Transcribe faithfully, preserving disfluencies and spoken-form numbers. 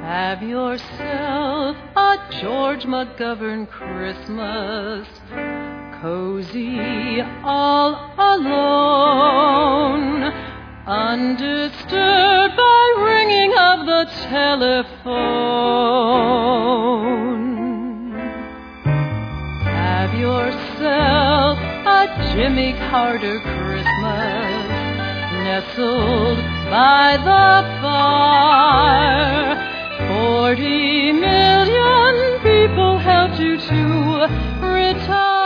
Have yourself a George McGovern Christmas, cozy all alone, undisturbed by ringing of the telephone. Have yourself a Jimmy Carter Christmas, nestled by the fire. Forty million people helped you to retire.